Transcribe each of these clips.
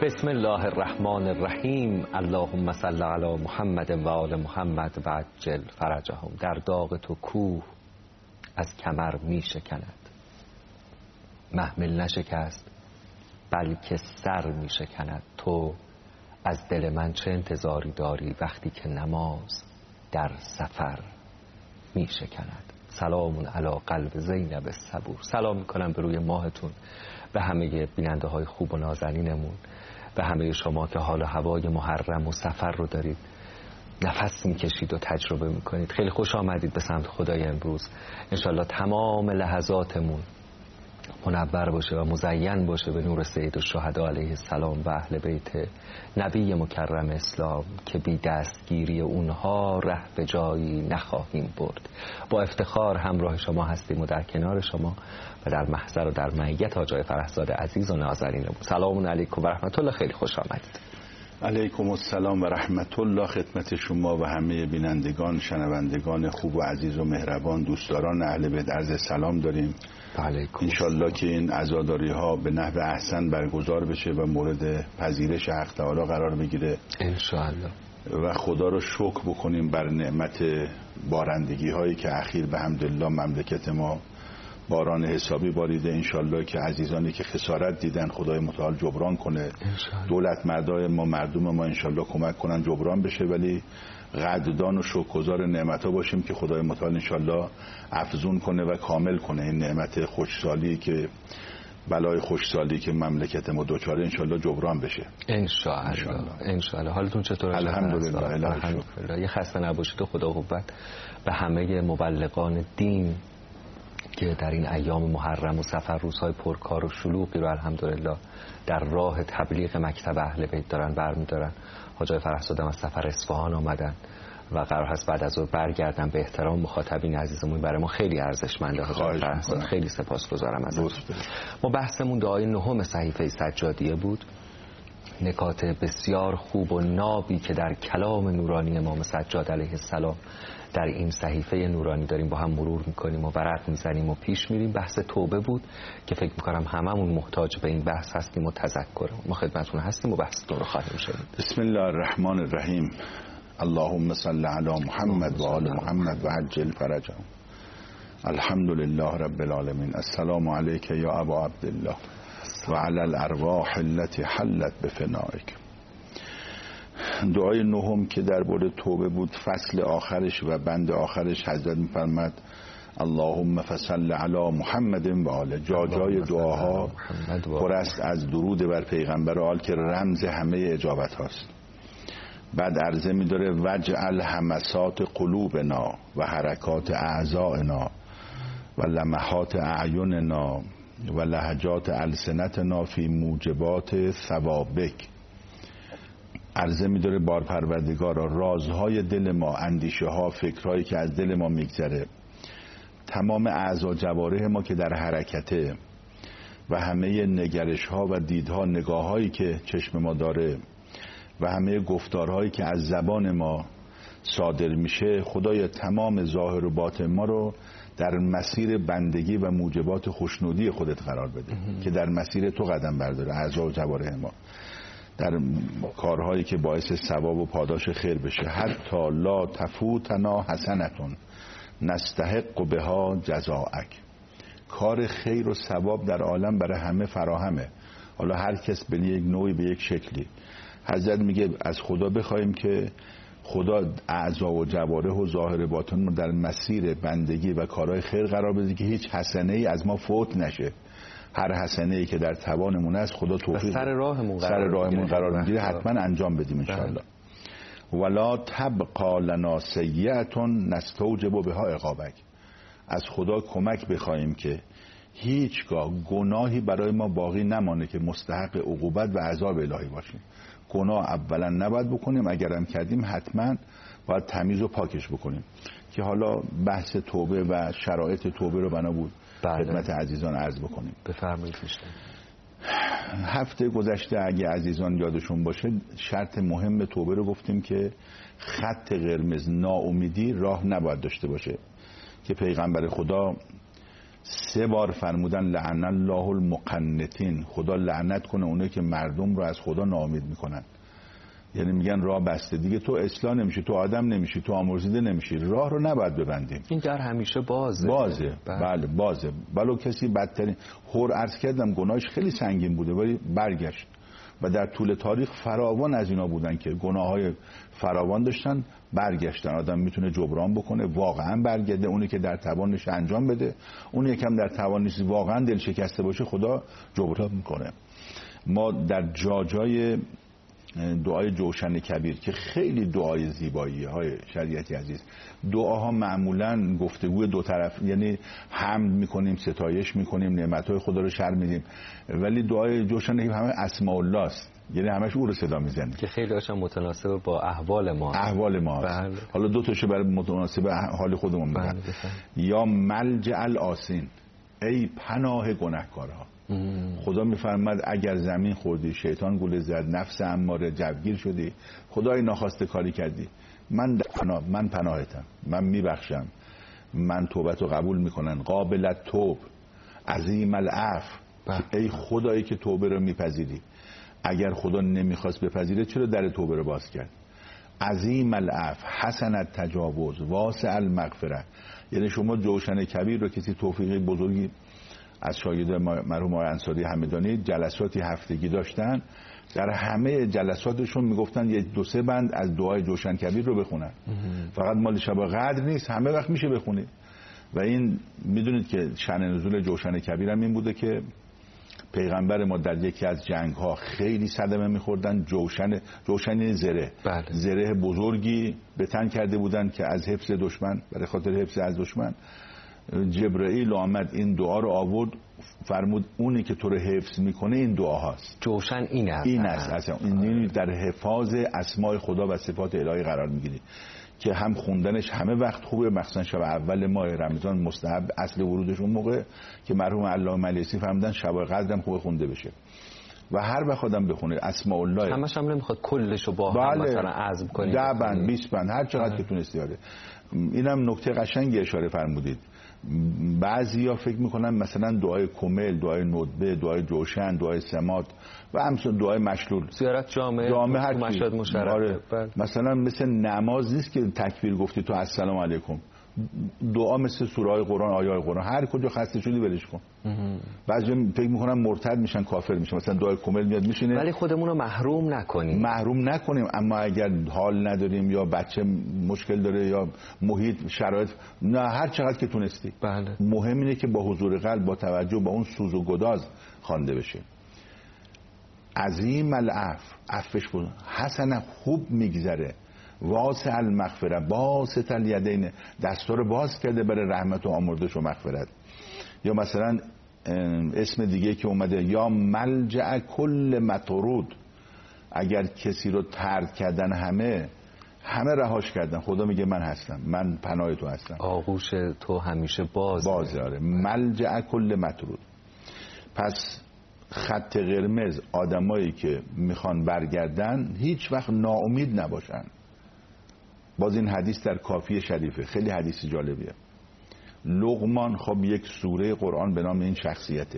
بسم الله الرحمن الرحیم. اللهم صل علی محمد و آل محمد و عجل فرجهم. در داغ تو کوه از کمر می شکند، محمل نشکست بلکه سر می شکند. تو از دل من چه انتظاری داری وقتی که نماز در سفر می شکند. سلام علی قلب زینب صبور. سلام میکنم به روی ماهتون، به همه بیننده های خوب و نازنینمون، به همه شما که حال و هوای محرم و سفر رو دارید نفس میکشید و تجربه میکنید. خیلی خوش آمدید به سمت خدای امروز. انشالله تمام لحظاتمون منور باشه و مزین باشه به نور سید الشهدا علیه السلام و اهل بیت نبی مکرم اسلام که بی دستگیری اونها ره به جایی نخواهیم برد. با افتخار همراه شما هستیم و در کنار شما و در محضر و در معیت آقای فرهزاد عزیز و نازنینمون. سلام علیکم و رحمت الله. خیلی خوش آمدید. علیکم السلام و رحمت الله خدمت شما و همه بینندگان شنوندگان خوب و عزیز و مهربان دوستداران اهل بیت عرض سلام داریم. انشالله که این عزاداری ها به نحو احسن برگزار بشه و مورد پذیرش حق تعالی قرار بگیره انشالله و خدا رو شکر بکنیم بر نعمت بارندگی هایی که اخیر به حمدالله مملکت ما باران حسابی باریده. انشالله که عزیزانی که خسارت دیدن خدای متعال جبران کنه. دولت مردای ما مردم ما انشالله کمک کنن جبران بشه، ولی قدردان و شکرگزار نعمت ها باشیم که خدای متعال انشالله افزون کنه و کامل کنه این نعمت خوشسالی که بلای خوشسالی که مملکت ما دوچاره انشالله جبران بشه انشالله. حالتون چطوره؟ الحمدلله. یه خسته نباشید و خدا قوت به همه مبلغان دین که در این ایام محرم و سفر روزهای پرکار و شلوغی رو الحمدلله در راه تبلیغ مکتب اهل بیت دارن برمیدارن. حاجی فرهزاد از سفر اصفهان آمدن و قرار هست بعد از اون برگردن. به احترام مخاطبین عزیزمون برای ما خیلی ارزشمنده حاجی فرهزاد، خیلی سپاسگزارم ازتون. ما بحثمون دعای نهم صحیفه سجادیه بود. نکات بسیار خوب و نابی که در کلام نورانی امام سجاد علیه السلام در این صحیفه نورانی داریم با هم مرور میکنیم و ورق میزنیم و پیش میریم. بحث توبه بود که فکر میکنم هممون محتاج به این بحث هستیم و تذکر ما خدمتتون هستیم و بحثتون رو خواهیم شنید. بسم الله الرحمن الرحیم. اللهم صل علی محمد و آل محمد و عجل فرجهم. الحمد لله رب العالمین. السلام علیک یا ابا عبدالله و علی الارواح التي حلت بفنائک. دعای نهم که در مورد توبه بود، فصل آخرش و بند آخرش حضرت می‌فرماد اللهم فصل علی محمد و آله. جای دعاها پر است از درود بر پیغمبر و آل که رمز همه اجابت هاست. بعد عرضه می‌داره وجعل همسات قلوبنا و حرکات اعضائنا و لمحات اعیننا و لهجات السنتنا فی موجبات ثوابک. عرضه می‌داره بار پروردگارا رازهای دل ما، اندیشه ها، فکرهایی که از دل ما میگذره، تمام اعضا جوارح ما که در حرکته و همه نگرش ها و دیدها، نگاه هایی که چشم ما داره و همه گفتارهایی که از زبان ما صادر میشه، خدای تمام ظاهر و باطن ما رو در مسیر بندگی و موجبات خوشنودی خودت قرار بده که در مسیر تو قدم برداره. اعضا و جوارح ما در کارهایی که باعث ثواب و پاداش خیر بشه. حتی لا تفوتنا حسنتون نستحق بها جزاءک. کار خیر و ثواب در عالم برای همه فراهمه، حالا هر کس به یک نوعی به یک شکلی. حضرت میگه از خدا بخوایم که خدا اعضا و جوارح و ظاهر باطن در مسیر بندگی و کارهای خیر قرار بده که هیچ حسنه ای از ما فوت نشه. هر حسنه ای که در توانمون است خدا توفیق سر راهمون قرار میگیره، حتما انجام بدیم انشالله. ولا تبقى لنا سیئة نستوجب بها عقابک. از خدا کمک بخوایم که هیچگاه گناهی برای ما باقی نمانه که مستحق عقوبت و عذاب الهی باشیم. گناه اولا نباید بکنیم، اگرم کردیم حتما باید تمیز و پاکش بکنیم. که حالا بحث توبه و شرایط توبه رو بنا بود خدمت عزیزان عرض بکنیم. بفرمایید. هفته گذشته اگه عزیزان یادشون باشه شرط مهم توبه رو گفتیم که خط قرمز ناامیدی راه نباید داشته باشه، که پیغمبر خدا 3 بار فرمودن لعن الله المقنطین، خدا لعنت کنه اونه که مردم رو از خدا ناامید میکنن. یعنی میگن راه بسته دیگه، تو اصلاح نمیشی، تو آدم نمیشی، تو آمرزیده نمیشی، راه رو نباید ببندیم. این در همیشه بازه. بله بازه. ولو کسی بدترین عرض کردم گناهش خیلی سنگین بوده ولی برگشت و در طول تاریخ فراوان از اینا بودن که گناههای فراوان داشتن برگشتن. آدم میتونه جبران بکنه، واقعا برگرده، اونی که در توانش انجام بده، اون یکم در توانش واقعا دل شکسته باشه خدا جبران میکنه. ما در جای دعای جوشن کبیر که خیلی دعای زیبایی های شریعتی عزیز، دعاها معمولا گفتگوی دو طرف، یعنی حمد میکنیم، ستایش میکنیم، نعمتهای خدا رو شرح میدیم، ولی دعای جوشن کبیر همه اسماء الله است، یعنی همش او رو صدا میزنیم که خیلی هاشم متناسب با احوال ما. بله. حالا دو تاشو برای متناسب حال خودمون میگم. یا ملجأ الآسین، ای پناه گناهکارها. خدا میفرماد اگر زمین خوردی، شیطان گوله زد، نفس اماره جوگیر شدی، خدای ناخواسته کاری کردی، من پناهتم، من میبخشم، من توبتو قبول میکنن، قابلت توب، عظیم العفو. ای خدایی که توبه رو میپذیری، اگر خدا نمیخواست بپذیره چرا در توبه رو باز کرد؟ عظیم العفو، حسن التجاوز، واسع المغفره. یعنی شما جوشن کبیر رو کسی توفیقی بزرگی از شاگردان مرحوم آقای انصاری همدانی جلساتی هفتگی داشتن، در همه جلساتشون میگفتن یک 2-3 بند از دعای جوشن کبیر رو بخونن. فقط مال شب قدر نیست، همه وقت میشه بخونید. و این میدونید که شأن نزول جوشن کبیر هم این بوده که پیغمبر ما در یکی از جنگ ها خیلی صدمه میخوردن. جوشن زره، زره بزرگی به تن کرده بودن که از حفظ دشمن، برای خاطر حفظ از دشمن، جبرئیل آمد این دعا رو آورد، فرمود اونی که تو رو حفظ میکنه این دعا هاست. جوشن این است این در حفاظ اسماء خدا و صفات الهی قرار میگیری که هم خوندنش همه وقت خوبه، مخصوصا شب اول ماه رمضان مستحب، اصل ورودش اون موقع که مرحوم علامه ملیسی فرمودن شب قدر هم خوب خونده بشه و هر وقت آدم بخونه اسماء الله. همش هم نمیخواد کلشو با هم مثلا عزم کنی، 10 بند 20 بند هر چقدر که تونستی. اینم نکته قشنگی اشاره فرمودید. بعضیا فکر میکنن مثلا دعای کمل، دعای ندبه، دعای جوشن، دعای سمات و همچنین دعای مشلول، زیارت جامعه هر مشهد مشرف، مثلا مثل نماز نیست که تکبیر گفتی تو السلام علیکم. دعا مثل سوره قرآن، آیه قرآن، هر کجا خسته شدی ولش کن. بعضی فکر میکنن مرتد میشن، کافر میشن. مثلا دعای کمل میاد میشینه، ولی خودمون رو محروم نکنیم. اما اگر حال نداریم یا بچه مشکل داره یا محیط شرایط، نه هر چقدر که تونستی. مهم اینه که با حضور قلب، با توجه با اون سوز و گداز خوانده بشه. عظیم العفو، عفوش بود، حسن خوب میگذره، واسع المغفره، باسط الیدین، دستا رو باز کرده برای رحمت و آمرزش و مغفرت. یا مثلا اسم دیگه که اومده، یا ملجأ کل مطرود، اگر کسی رو طرد کردن همه رهاش کردن، خدا میگه من هستم، من پناه تو هستم، آغوش تو همیشه بازه. ملجأ کل مطرود. پس خط قرمز آدمایی که میخوان برگردن هیچ وقت ناامید نباشن. باز این حدیث در کافی شریفه، خیلی حدیث جالبیه. لقمان خب یک سوره قرآن به نام این شخصیته.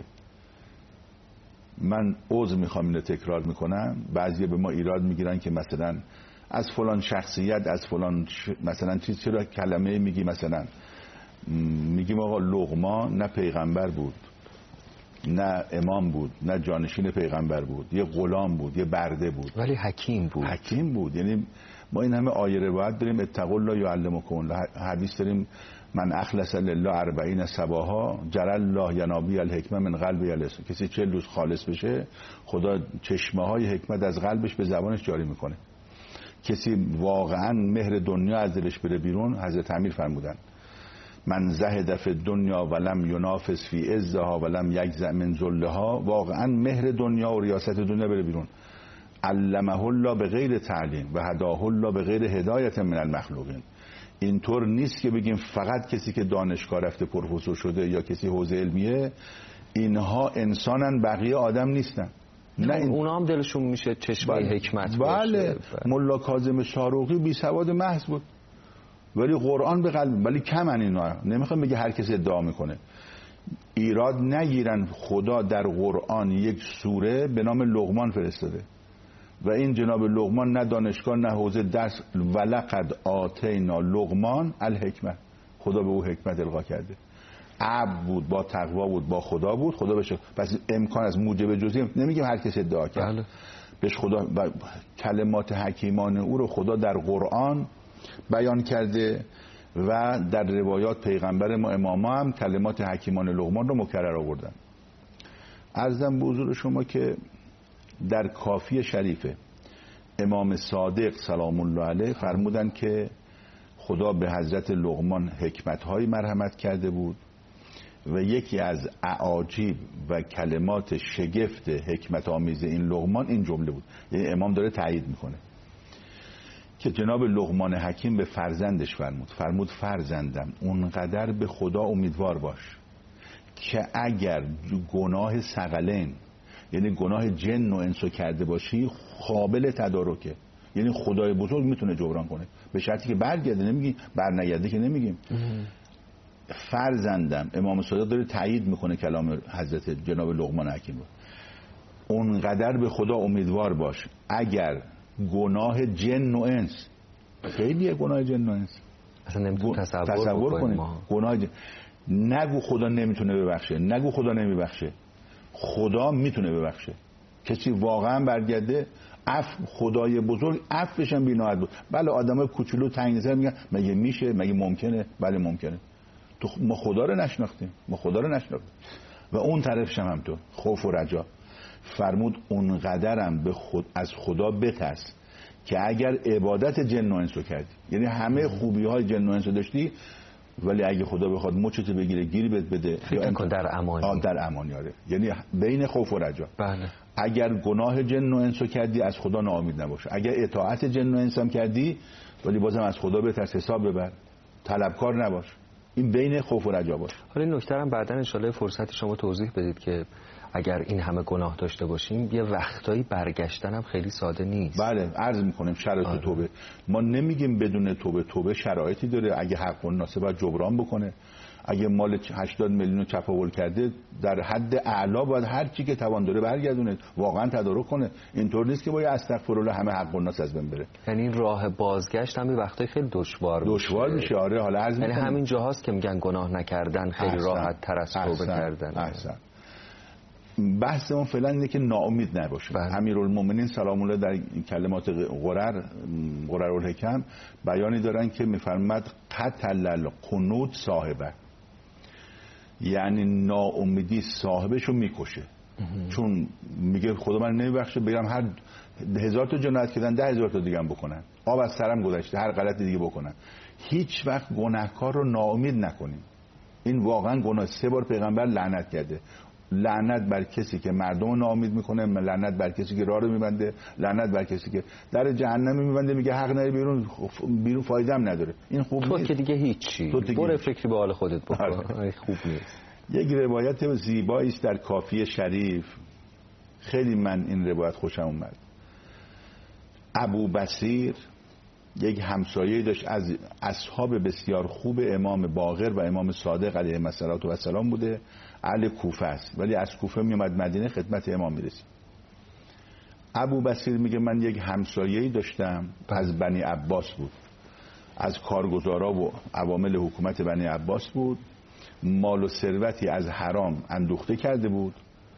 من عذر میخوام اینو تکرار میکنم، بعضی به ما ایراد میگیرن که مثلا از فلان شخصیت، از فلان مثلا چیز چرا کلمه میگی. مثلا میگیم آقا لقمان نه پیغمبر بود، نه امام بود، نه جانشین پیغمبر بود، یه غلام بود، یه برده بود، ولی حکیم بود. یعنی ما این همه آیه روایت داریم، اتقوا الله یعلمکم الله، حدیث داریم من اخلص لله 40 صباحا جرى الله ینابی الحکمه من قلب یلس. کسی 40 روز خالص بشه خدا چشمه های حکمت از قلبش به زبانش جاری میکنه. کسی واقعا مهر دنیا از دلش بره بیرون، حضرت امیر فرمودن من زهد فی الدنیا ولم ینافس فی عزها ولم یجزع من ذلها، واقعا مهر دنیا و ریاست دنیا بره بیرون. علمه الله به غیر تعلیم و هداه الله به غیر هدایت من المخلوقین. اینطور نیست که بگیم فقط کسی که دانشگاه رفته پروفسور شده یا کسی حوزه علمیه اینها انسانن، بقیه آدم نیستن. نه اونا هم دلشون میشه چشمه حکمت باشه. ملا کاظم شاروقی بی سواد محض بود ولی قرآن به قلب، ولی کمن اینا. نمیخوام بگه هر کسی ادعا میکنه. ایراد نگیرن خدا در قرآن یک سوره به نام لقمان فرستاده و این جناب لقمان نه دانشگاه نه حوزه درس، ولقد آتینا لقمان الحکمه، خدا به او حکمت القا کرده. عبد بود، با تقوا بود، با خدا بود، خدا بشه. پس امکان از موجب جزئی نمیگیم هر کس ادعا کرد. بله. بهش خدا کلمات حکیمان او رو خدا در قرآن بیان کرده و در روایات پیغمبر ما اماما هم کلمات حکیمان لقمان رو مکرر آوردن. عرضم به حضور شما که در کافی شریفه امام صادق سلام الله علیه فرمودن که خدا به حضرت لقمان حکمت‌های مرحمت کرده بود و یکی از اعاجیب و کلمات شگفت حکمت آمیز این لقمان این جمله بود. یعنی امام داره تایید میکنه که جناب لقمان حکیم به فرزندش فرمود فرزندم اونقدر به خدا امیدوار باش که اگر گناه ثقلین یعنی گناه جن و انسو کرده باشی قابل تدارکه، یعنی خدای بزرگ میتونه جبران کنه به شرطی که برگرده. نمیگیم برنگرده که نمیگیم. فرزندم، امام صادق داره تایید میکنه کلام حضرت جناب لقمان حکیم رو، اونقدر به خدا امیدوار باش اگر گناه جن و انس، خیلیه گناه جن و انس اصلا نمیتونه تصور کنیم گناه جن. نگو خدا نمیتونه ببخشه، نگو خدا نمیبخشه، خدا میتونه ببخشه. کسی واقعا برگرده خدای بزرگ عفوش هم بی‌نهایت بود. بله آدمای کوچولو تنگ نظر میگن مگه میشه، مگه ممکنه؟ بله ممکنه. تو ما خدا رو نشناختیم، و اون طرفش هم تو خوف و رجا. فرمود اونقدرم به از خدا بترس که اگر عبادت جن و انسو کردی، یعنی همه خوبی های جن و انسو داشتی ولی اگه خدا بخواد مچت بگیره گیری بهت بده فکر کن در امانی. در امانی آره. یعنی بین خوف و رجا. بله. اگر گناه جن و انسو کردی از خدا ناامید نباش، اگر اطاعت جن و انس هم کردی ولی بازم از خدا بترس، حساب ببر، طلبکار نباش. این بین خوف و رجا باش. حالا این نکته هم بعداً ان شاءالله فرصتی شما توضیح بدید که اگر این همه گناه داشته باشیم یه وقتایی برگشتن هم خیلی ساده نیست. بله عرض میکنیم شرایط توبه، ما نمیگیم بدون توبه شرایطی داره. اگه حق و ناسه باید جبران بکنه، اگه مال 80 میلیون رو چپاول کرده در حد اعلا باید هر چی که توان داره برگردونه، واقعا تدارک کنه. اینطور نیست که باید استغفرالله همه حق و ناس از بین بره. یعنی راه بازگشت هم وقتایی خیلی دشوار میشه. آره حالا عرض یعنی همین جاهاست که میگن گناه نکردن خیلی راحت تر از توبه کردن. بحث اون فعلا اینه که ناامید نباشیم. امیرالمومنین سلام الله در کلمات قررالحکم بیانی دارن که میفرماد قتل القنوط صاحبه، یعنی ناامیدی صاحبشو میکشه. چون میگه خدا من نمیبخشه، بگم هر 1000 تا جنایت کردن 10,000 تا دیگه هم بکنن، آب از سرم گذشته، هر غلطی دیگه بکنن. هیچ وقت گناهکار رو ناامید نکنیم. این واقعا گناه. 3 بار پیغمبر لعنت کرده. لعنت بر کسی که مردم رو ناامید میکنه، لعنت بر کسی که راه رو میبنده، لعنت بر کسی که در جهنم میبنده میگه حق نری بیرون فایده هم نداره. این خوب نیست. تو که دیگه هیچی، برو فکری به حال خودت بکن. خوب نیست. یک روایت زیبایی است در کافی شریف، خیلی من این روایت خوشم اومد. ابو بصیر یک همسایه داشت از اصحاب بسیار خوب امام باقر و امام صادق علیه السلام بوده. اهل کوفه است ولی از کوفه میومد مدینه خدمت امام میرسید. ابو بصیر میگه من یک همسایه‌ای داشتم از بنی عباس بود، از کارگزارا و عوامل حکومت بنی عباس بود. مال و ثروتی از حرام اندوخته کرده بود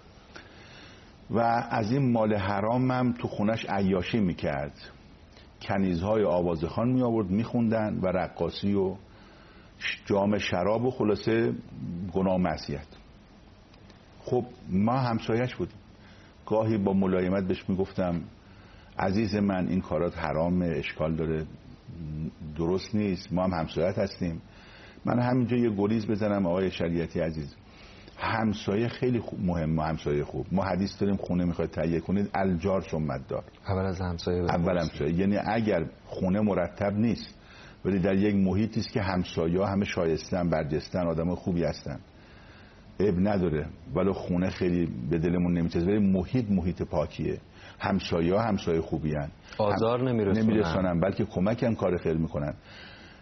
و از این مال حرام هم تو خونش عیاشی میکرد. کنیزهای آوازخوان می آورد میخوندن و رقاصی و جام شراب و خلاصه گناه و معصیت. خب ما همسایش بودیم، گاهی با ملایمت بهش میگفتم عزیز من این کارات حرامه، اشکال داره، درست نیست، ما هم همسایت هستیم. من همینجا یه گریز بزنم آقای شریعتی عزیز، همسایه خیلی مهمه. همسایه خوب، ما حدیث داریم خونه میخواید تهیه کنید الجار ثم الدار، اول از همسایه. یعنی اگر خونه مرتب نیست ولی در یک محیطی است که همسایه‌ها همه شایستن، برجستن، آدم خوبی هستن، عیب نداره. ولی خونه خیلی به دلمون نمیچسبه، ولی محیط پاکیه، همسایه‌ها همسایه خوبی هن، آزار نمیرسونن بلکه کمک هم کار خیر میکنن.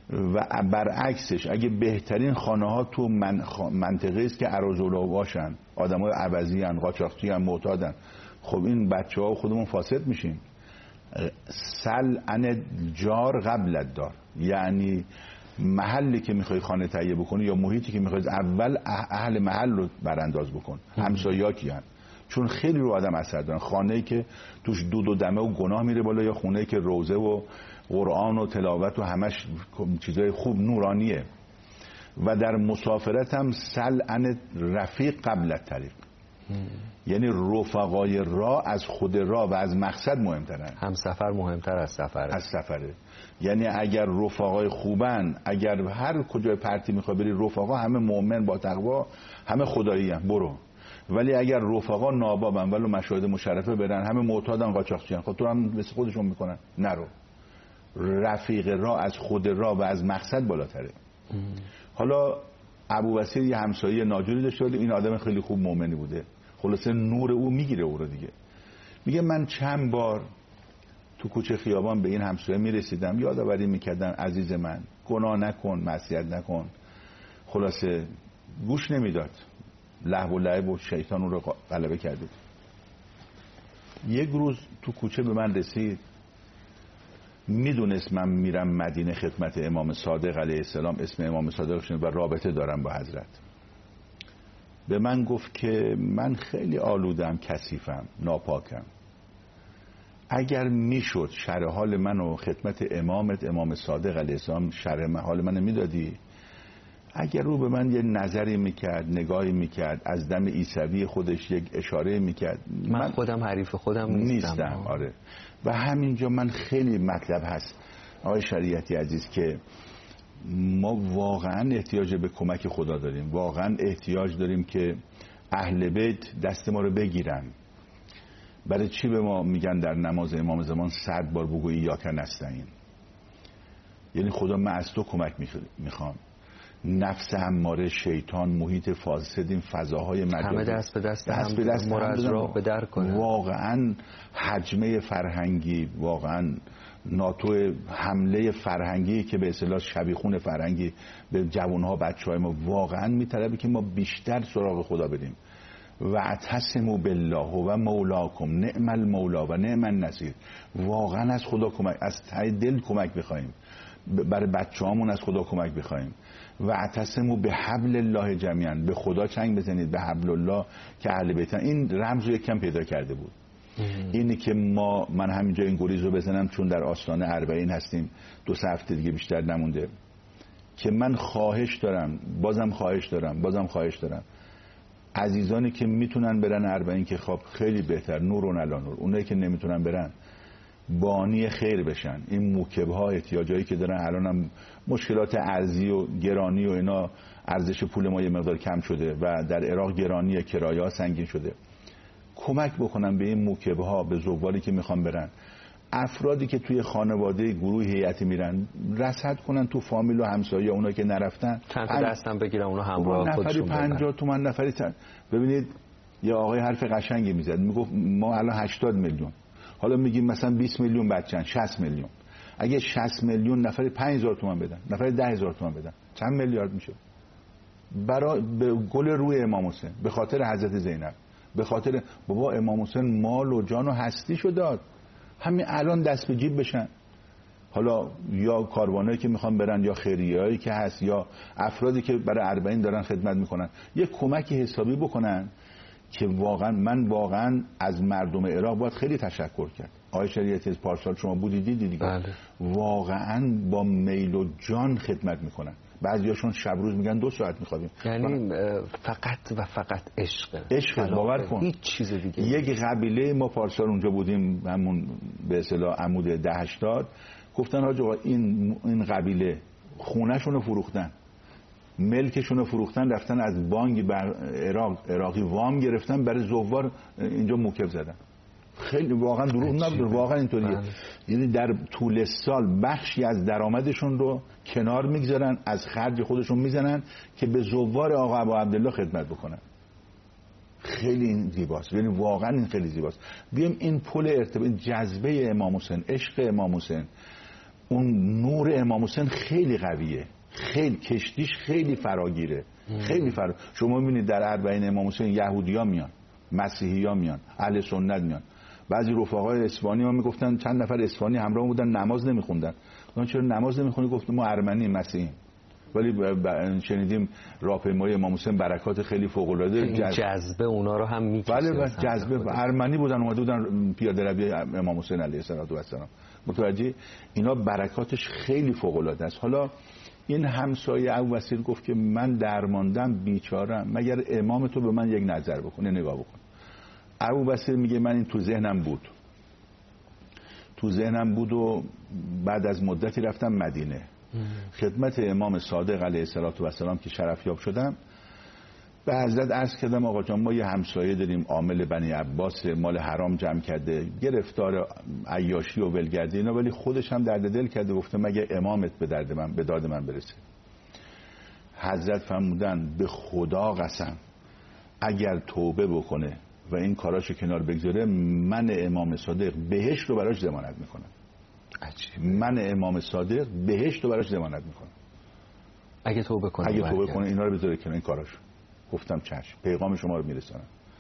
و برعکسش اگه بهترین خانه ها تو منطقه است که اراذولا باشن، آدمای عوضی ان، قاچاقچی ان، معتادن، خب این بچه‌ها و خودمون فاسد میشیم. سل عن جار قبل الدار، یعنی محلی که میخوای خانه تهیه بکنی یا محیطی که میخوای اول اهل محل رو برانداز بکن. همسایه‌ها کیان؟ چون خیلی رو آدم اثر دارن. خانه‌ای که توش دود و دمه و گناه میره بالا، یا خونه‌ای که روزه و قرآن و تلاوت و همش چیزای خوب نورانیه. و در مسافرت هم سل عن رفیق قبل الطریق، یعنی رفقای راه از خود راه و از مقصد مهمترن. هم سفر مهمتر از سفره. یعنی اگر رفقای خوبن، اگر هر کجای پرتی میخوای بری رفقا همه مؤمن با تقوا، همه خدایی هم برو. ولی اگر رفقا نابابن ولو مشاهد مشرفه برن، همه معتادن، قاچاقچیان، خب تو هم مثل خودشون میکنن، نرو. رفیق راه از خود راه و از مقصد بالاتره. حالا ابوبصیر یه همسایه ناجوری داشته، این آدم خیلی خوب مؤمنی بوده، خلاصه نور او میگیره او رو دیگه. میگه من چند بار تو کوچه خیابان به این همسایه میرسیدم، یادآوری میکردم عزیز من گناه نکن، معصیت نکن، خلاصه گوش نمیداد، لهو و لعب و شیطان اون رو غلبه کرده. یک روز تو کوچه به من رسید، میدونست من میرم مدینه خدمت امام صادق علیه السلام، اسم امام صادق شنید و رابطه دارم با حضرت. به من گفت که من خیلی آلودم، کثیفم، ناپاکم، اگر میشد شرح حال منو خدمت امام صادق علیه السلام شرح حال منو میدادی، اگر رو به من یه نظری میکرد، نگاهی میکرد، از دم عیسوی خودش یک اشاره میکرد. من خودم حریف خودم نیستم. آره. و همینجا من خیلی مطلب هست آقای شریعتی عزیز که ما واقعا احتیاج به کمک خدا داریم، واقعا احتیاج داریم که اهل بیت دست ما رو بگیرن. برای چی به ما میگن در نماز امام زمان 100 بار بگو ایاک نستعین؟ یعنی خدا من از تو کمک میخوام. نفس اماره، شیطان، محیط فاسد، این فضاهای مجازی همه دست به دست مراد را به در کنه. واقعا حجمه فرهنگی، واقعا ناتو حمله فرهنگی که به اصطلاح شبیخون فرهنگی به جوانها، بچهای ما واقعا میطلبه که ما بیشتر سراغ خدا بریم. و اعتصموا بالله و مولاکم نعم المولا و نعم النصیر. واقعا از خدا کمک، از ته دل کمک بخوایم، برای بچه‌هامون از خدا کمک بخوایم. و اعتصموا بحبل الله جمیعا، به خدا چنگ بزنید، به حبل الله که اهل بیتن. این رمز رو یک کم پیدا کرده بود. اینی که من همینجا این گریز رو بزنم چون در آستانه 40 هستیم، 2 هفته دیگه بیشتر نمونده، که من خواهش دارم، بازم خواهش دارم عزیزانی که میتونن برن 40 که خب خیلی بهتر، نور و نلا نور. اونایی که نمیتونن برن بانی خیر بشن. این موکب‌ها احتیاجایی که دارن، الان هم مشکلات ارزی و گرانی و اینا، ارزش پول ما یه مقدار کم شده و در عراق گرانی کرایه‌ها سنگین شده. کمک بکنن به این موکب‌ها، به زوالی که میخوان برن. افرادی که توی خانواده گروه هیئتی میرن رصد کنن تو فامیل و همسایه، اونا که نرفتن چند تا دستم بگیرن اونا همراه خودشون نفری 50 تومن نفری ببینید یه آقای حرف قشنگی میزد، میگفت ما الان 80 میلیون، حالا میگیم مثلا 20 میلیون بچه‌ن، 60 میلیون. اگه 60 میلیون نفری 5000 تومان بدن، نفری 10000 تومان بدن، چند میلیارد میشه؟ برای به گل روی امام حسین، به خاطر حضرت زینب، به خاطر بابا امام حسین مال و جان و هستیشو داد، همین الان دست به جیب بشن. حالا یا کاروانایی که میخوان برن، یا خیریه‌ای که هست، یا افرادی که برای 40 دارن خدمت میکنن، یه کمکی حسابی بکنن که واقعا از مردم عراق باید خیلی تشکر کرد. آقای شریعتی از پارسال شما بودید دیدید، بله. واقعا با میل و جان خدمت میکنن. بعضیاشون شب روز میگن 2 ساعت میخوابیم. یعنی فقط عشق، باور کن، هیچ چیز دیگه. یک قبیله ما پارسال اونجا بودیم، همون به اصطلاح عمود 1080، گفتن حاج آقا این قبیله خونه‌شون رو فروختن، ملکشون رو فروختن، رفتن از بانک عراقی وام گرفتن، برای زوار اینجا موکب زدن. خیلی واقعا دروغ نبود، واقعا اینطوریه. یعنی در طول سال بخشی از درآمدشون رو کنار میگذارن، از خرج خودشون میزنن که به زوار آقا ابو عبدالله خدمت بکنن. خیلی این زیباست، یعنی واقعا این خیلی زیباست. بیام این پل ارتباط، جذبه امام حسین، عشق امام حسین، اون نور امام حسین خیلی قویه، خیلی کشتیش خیلی فراگیره، خیلی شما میبینید در اربعین امام حسین یهودی‌ها میان، مسیحی‌ها میان، اهل سنت میان. بعضی رفقای اسپانی ها میگفتن، چند نفر اسپانی همراه بودن نماز نمیخوندن. گفتن چرا نماز نمیخونی؟ گفت ما ارمنی مسیحیم. ولی شنیدیم راهپیمایی امام حسین برکات خیلی فوق العاده، جذبه اونا رو هم میکشه. بله جذبه ارمنی بودن، اومده بودن پیاده روی امام حسین علیه السلام. متوجه اینا برکاتش خیلی فوق العاده است. حالا این همسایه ابوبصیر گفت که من درماندم، بیچارم، مگر امام تو به من یک نظر بکنه، نگاه بکن. ابوبصیر میگه من این تو ذهنم بود و بعد از مدتی رفتم مدینه، خدمت امام صادق علیه السلام که شرفیاب شدم، به حضرت عرض کردم آقا جان ما یه همسایه داریم عامل بنی عباس، مال حرام جمع کرده، گرفتار عیاشی و ولگردی اینا، ولی خودش هم درد دل کرده، گفته مگه امامت به داد من برسه. حضرت فرمودن به خدا قسم اگر توبه بکنه و این کاراشو کنار بگذاره، من امام صادق بهشت رو براش ضمانت میکنم. من امام صادق بهشت رو براش ضمانت میکنم اگه توبه کنه اینا رو بذاره کنار این کاراشو. گفتم چشم، پیغام شما رو میرسانم.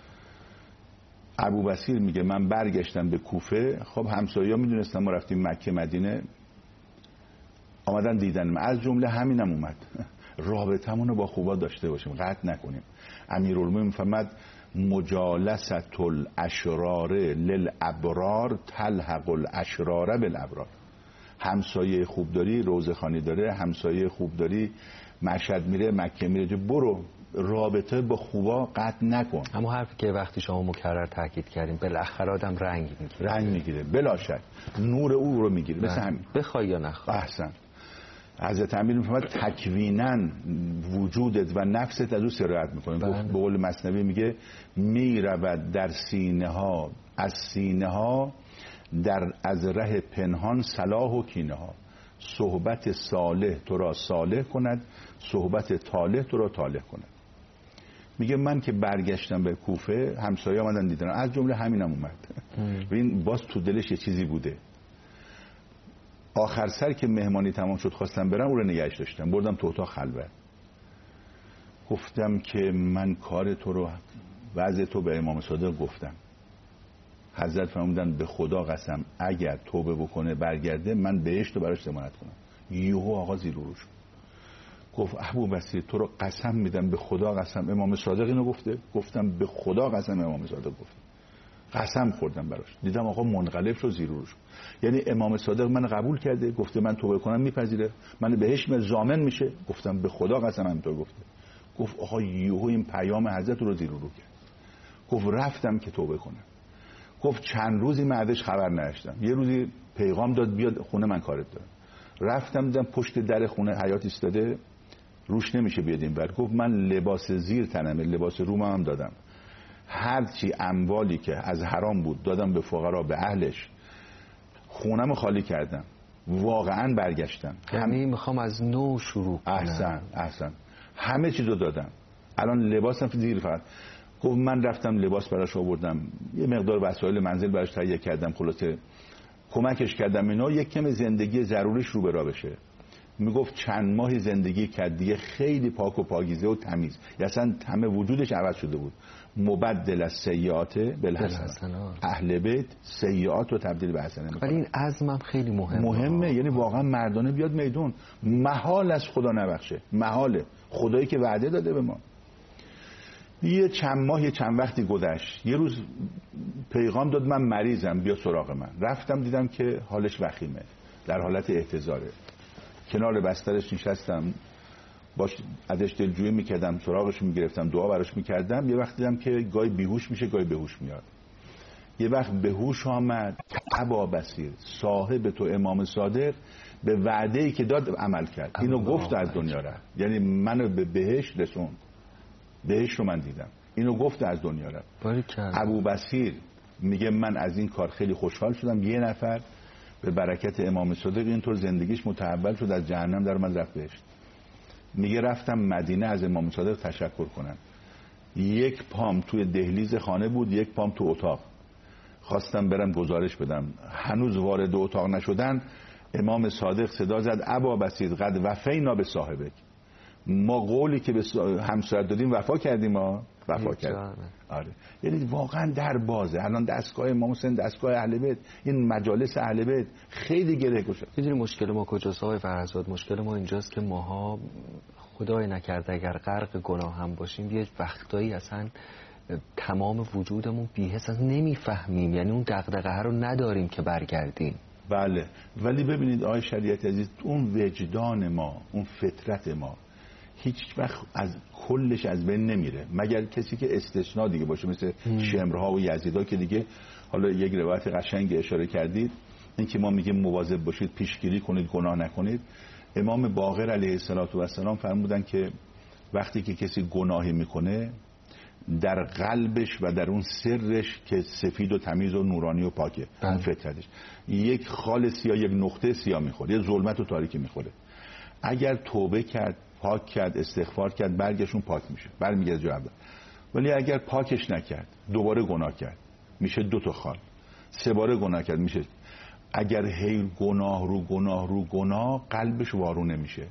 ابوبصیر میگه من برگشتم به کوفه، خب همسایه‌ها میدونستن ما رفتیم مکه مدینه، آمدن دیدن، از جمله همینم اومد رابطمون رو با خوبا داشته باشیم، قطع نکنیم. امیرالمومنین فرمود مجالست الاشرار للابرار تلحق الاشرار بالابرار. همسایه خوب داری، روضه‌خوانی داره، همسایه خوب داری، مشهد میره، مکه میره، برو رابطه با خوبا قطع نکن. اما حرفی که وقتی شما مکرر تاکید کردیم بالاخره آدم رنگ میگیره بلا شک، نور او رو میگیره، مثل همین بخوای یا نخوای. احسن. حضرت امیر میفهمد تکویناً وجودت و نفست از او سرایت میکنه. به قول مثنوی میگه میرود در سینه ها، از سینه ها از ره پنهان صلاح و کینه ها. صحبت صالح تو را صالح کند، صحبت طالح تو را طالح کند. میگه من که برگشتم به کوفه، همسایه آمدن دیدن، از جمله همینم اومد. این باز تو دلش یه چیزی بوده. آخر سر که مهمانی تمام شد خواستم برم، او رو نگهش داشتم، بردم تو اتاق خلوت، گفتم که من کار تو رو، وضع تو به امام صادق گفتم. حضرت فرمودن به خدا قسم اگر توبه بکنه برگرده، من بهشت رو براش ضمانت کنم. یهو آقا زیر و رو شد، گفت ابوبصیر تو رو قسم میدم به خدا قسم امام صادق اینو گفته؟ گفتم به خدا قسم امام صادق گفته. قسم خوردم براش. دیدم آقا منقلب شد، زیر و رو شد. یعنی امام صادق من قبول کرده، گفته من توبه کنم میپذیره، من بهش ضامن میشه. گفتم به خدا قسم همینطور گفته. گفت آقا یهو این پیام حضرت رو زیر و رو کرد. گفت رفتم که توبه کنم. گفت چند روزی من ازش خبر نداشتم. یه روزی پیغام داد بیاد خونه من کارت دارم. رفتم دیدم پشت در خونه حیات ایستاده، روش نمیشه بیاد این ور. گفت من لباس زیر تنمه، لباس رومم هم دادم، هرچی اموالی که از حرام بود دادم به فقرا، به اهلش، خونم خالی کردم، واقعا برگشتم. یعنی میخوام از نو شروع کنم. احسن همه چیزو دادم. الان لباسم زیر فقط. گفت من رفتم لباس براش آوردم، یه مقدار وسایل منزل براش تهیه کردم، خلاصه کمکش کردم اینا، یک کم زندگی ضروریش رو به راه بشه. میگفت چند ماهی زندگی کرد دیگه، خیلی پاک و پاکیزه و تمیز، اصلا همه وجودش عوض شده بود. مبدل از سیئات بالحسنات، اهل بیت سیئات رو تبدیل به حسنه میکنه. ولی این عزمم خیلی مهمه. یعنی واقعا مردانه بیاد میدون، محال از خدا نبخشه، محاله، خدایی که وعده داده به ما. یه چند وقتی گذشت، یه روز پیغام داد من مریضم بیا سراغ من. رفتم دیدم که حالش وخیمه، در حالت احتضاره، کنار بسترش نشستم، باش ازش دلجویی میکردم، سراغش میگرفتم، دعا براش میکردم. یه وقت دیدم که گاهی بیهوش میشه، گاهی بهوش میاد. یه وقت بهوش آمد. ابوبصیر صاحب تو امام صادق به وعده‌ای که داد عمل کرد، اینو گفت از دنیا رفت. یعنی منو به بهشت رسوند، بهشت رو من دیدم، اینو گفت از دنیا رفت. ابوبصیر میگه من از این کار خیلی خوشحال شدم. یه نفر به برکت امام صادق اینطور زندگیش متحول شد، از جهنم در اومد رفت بهشت. میگه رفتم مدینه از امام صادق تشکر کنم. یک پام توی دهلیز خانه بود، یک پام تو اتاق. خواستم برم گزارش بدم، هنوز وارد اتاق نشدن امام صادق صدا زد ابا بسیط قد وفینا به صاحبک، ما قولی که به همسایت دادیم وفا کردیم، ما وفا کردیم. آره یعنی واقعا در بازه. الان دستگاه امام حسین، دستگاه اهل بیت، این مجالس اهل بیت خیلی گره گشوده. میدونی مشکل ما کجاست آقای فرزاد؟ مشکل ما اینجاست که ماها خدای نکرده اگر غرق گناه هم باشیم یه وقتایی اصلا تمام وجودمون بی‌حس از نمیفهمیم، یعنی اون دغدغه رو نداریم که برگردیم. بله ولی ببینید آقای شریعت عزیز، اون وجدان ما، اون فطرت ما هیچ وقت از کلش از بین نمیره، مگر کسی که استثناء دیگه باشه، مثل شمرها و یزیدا که دیگه حالا یک روایت قشنگ اشاره کردید، این که ما میگیم مواظب باشید، پیشگیری کنید، گناه نکنید. امام باقر علیه السلام فرمودن که وقتی که کسی گناهی میکنه در قلبش و در اون سرش که سفید و تمیز و نورانی و پاکه، اون فطرتش، یک خال سیاه، یک نقطه سیاه میخوره، یه ظلمت و تاریکی میخوره. اگر توبه کرد، پاک کرد، استغفار کرد، برگشون پاک میشه، برمیگرده جای اول. ولی اگر پاکش نکرد، دوباره گناه کرد، میشه 2 تا خال. 3 باره گناه کرد، میشه. اگر هی گناه رو گناه رو گناه، قلبش وارونه میشه.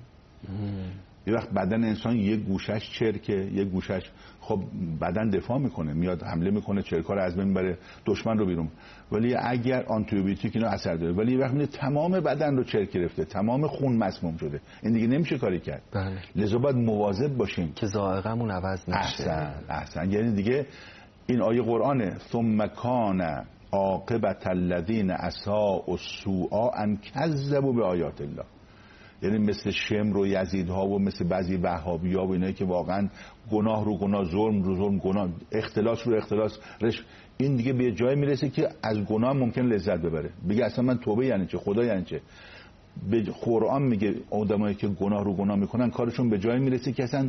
یه وقت بدن انسان یک گوشش چرکه، یک گوشش خب بدن دفاع میکنه، میاد حمله میکنه، چرکا رو از بین میبره، دشمن رو بیرون. ولی اگر آنتیبیوتیک اینا اثر داره، ولی یه وقت میاد تمام بدن رو چرک گرفته، تمام خون مسموم شده، این دیگه نمیشه کاری کرد. لذا باید مواظب باشیم که ذائقه‌مون عوض نشه. احسن. یعنی دیگه این آیه قرآنه، ثم کان عاقبت الذین اساءوا السوء ان کذبوا بآیات الله. یعنی مثل شمر و یزیدها و مثل بعضی وهابی‌ها و اینایی که واقعا گناه رو گناه، ظلم رو ظلم، گناه اختلاس رو اختلاس، این دیگه به جای میرسه که از گناه ممکن لذت ببره، بگه اصلا من توبه یعنی چه، خدا یعنی چه. به قرآن میگه آدمایی که گناه رو گناه میکنن کارشون به جای میرسه که اصلا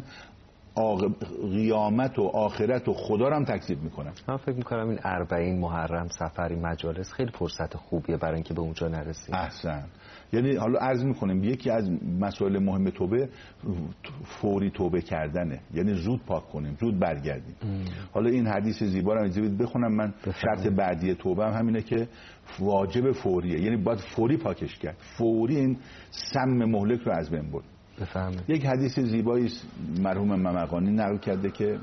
قیامت و آخرت و خدا رو هم تکذیب میکنن. من فکر میکنم این 40 محرم سفری مجالس خیلی فرصت خوبیه برای اینکه به اونجا نرسیم. احسن. یعنی حالا عرض میکنیم یکی از مسائل مهم توبه فوری توبه کردنه، یعنی زود پاک کنیم، زود برگردیم. حالا این حدیث زیبا رو اجازه بدید بخونم من. شرط بعدی توبه هم همینه که واجب فوریه، یعنی باید فوری پاکش کرد، فوری این سم مهلک رو از بین برد. بفهمید. یک حدیث زیبایی مرحوم ممقانی نقل کرده که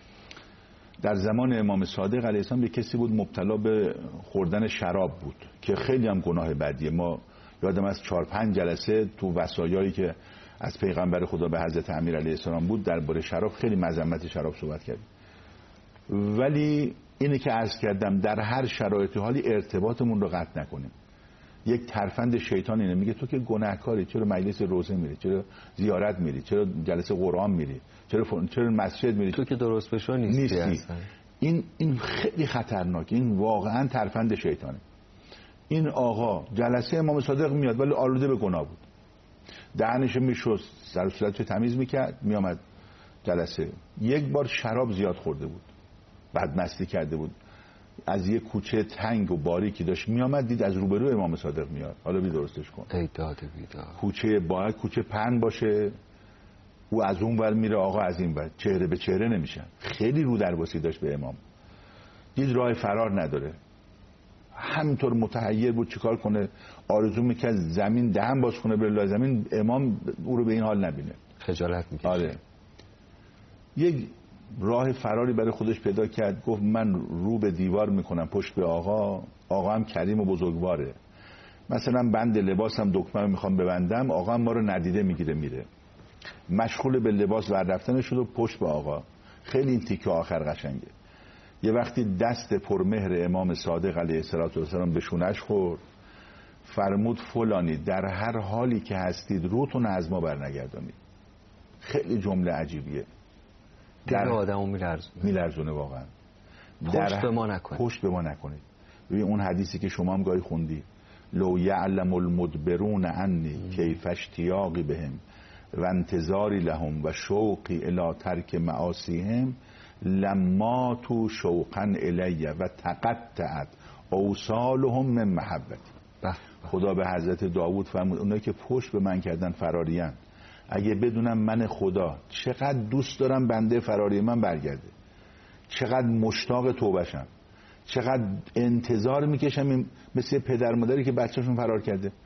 در زمان امام صادق علیه السلام به کسی بود مبتلا به خوردن شراب بود که خیلی هم گناه بدیه. ما یادم از 4-5 جلسه تو وصایایی که از پیغمبر خدا به حضرت امیر علیه السلام بود درباره شراب خیلی مذمت شراب صحبت کردیم. ولی اینی که عرض کردم در هر شرایطی حالی ارتباطمون رو قطع نکنیم. یک ترفند شیطان اینه، میگه تو که گناهکاری، چرا مجلس روزه میری، چرا زیارت میری، چرا جلسه قرآن میری، چرا مسجد میری، تو که درست بشو نیستی. این خیلی خطرناکه، این واقعا ترفند شیطانه. این آقا جلسه امام صادق میاد ولی آلوده به گناه بود، دهنش میشست، سر و صورتش تمیز میکرد، میامد جلسه. یک بار شراب زیاد خورده بود، بدمستی کرده بود، از یه کوچه تنگ و باریکی داشت میامد، دید از روبرو امام صادق میاد، حالا بی درستش کن. ای داد بیداد. کوچه باید کوچه پهن باشه، او از اون ور میره، آقا از این ور، چهره به چهره نمیشن. خیلی رو درباسی داشت به امام، دید راه فرار نداره، همینطور متحیر بود چیکار کنه، آرزو میکرد زمین دهن باز کنه بره لای زمین، امام او رو به این حال نبینه، خجالت میکشه. آره. یک راه فراری برای خودش پیدا کرد، گفت من رو به دیوار میکنم پشت به آقا، آقا هم کریم و بزرگواره، مثلا بند لباسم دکمه میخوام ببندم، آقا هم ما رو ندیده میگیره میره. مشغول به لباس بردفتن شد و پشت به آقا. خیلی این تیکه آخر قشنگه. یه وقتی دست پرمهر امام صادق علیه السلام به شونش خورد، فرمود فلانی در هر حالی که هستید روتون از ما برنگردانید. خیلی جمله عجیبیه، در آدمو میلرزونه واقعا. پشت به ما نکنید، پشت به ما نکنید. ببین اون حدیثی که شما هم گاهی خوندی، لو یعلم المدبرون عنی کیف اشتیاقی بهم و انتظاری لهم و شوقی الی ترک معاصیهم لما تو شوقا الیه و تقطعت اوصالهم من محبتی. خدا به حضرت داوود فرمود اونایی که پشت به من کردن فراریان، اگه بدونم من خدا چقدر دوست دارم بنده فراری من برگرده، چقدر مشتاق توبهشم، چقدر انتظار میکشم، مثل پدر مادری که بچه‌شون فرار کرده،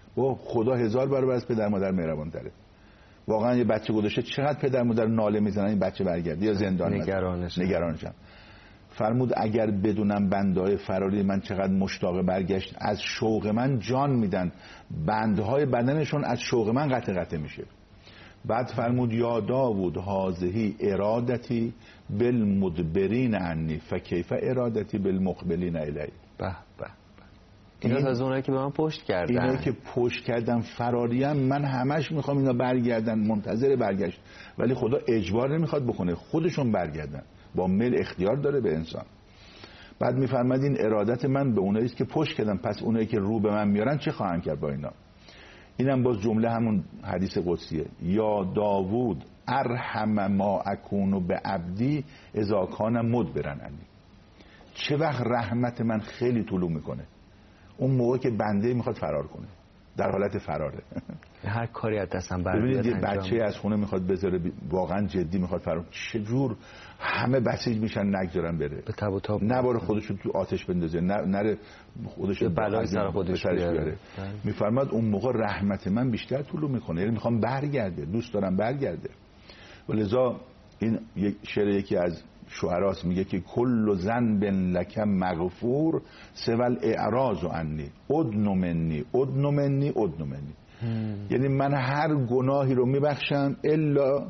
و خدا 1000 برابر از پدر مادر مهربان تره. واقعا یه بچه گذاشته چقدر پدر مادر ناله میزنن این بچه برگرده یا زندان نگرانشم. فرمود اگر بدونم بندهای فراری من چقدر مشتاق برگشت، از شوق من جان میدن، بندهای بدنشون از شوق من قطع میشه. بعد فرمود یا داوود هذه ارادتی بالمدبرین عنی فکیف ارادتی بالمقبلین الی. به به اینا از اونایی که به من پشت کردن، اینایی که پشت کردن فراریم، من همش میخوام اینا برگردن، منتظر برگشت، ولی خدا اجبار نمیخواد بکنه، خودشون برگردن، با میل اختیار داره به انسان. بعد میفرماد این ارادت من به اونایی است که پشت کردن، پس اونایی که رو به من میارن چه خواهند کرد با اینا؟ اینم باز جمله همون حدیث قدسیه، یا داوود ارحم ما اکون به عبدی اذا کان مدبرن عنی. چه وقت رحمت من خیلی طلوع میکنه؟ اون موقع که بنده میخواد فرار کنه، در حالت فراره. هر کاری از دستم برمیاد. ببینید یه بچه از خونه میخواد بذاره، واقعا جدی میخواد فرار، چجور همه بسیج میشن نگذارن بره، به تب و تاب نباره خودشو تو آتش بندازه، نره خودشو بلای سر خودش بیاره. میفرماد اون موقع رحمت من بیشتر طلوع میکنه، یعنی میخوام برگرده، دوست دارم برگرده. ولذا این شعر یکی از شعراست میگه که کل ذنب لک مغفور سوى الاعراض عنی ادن منی ادن منی ادن منی. یعنی من هر گناهی رو میبخشم الا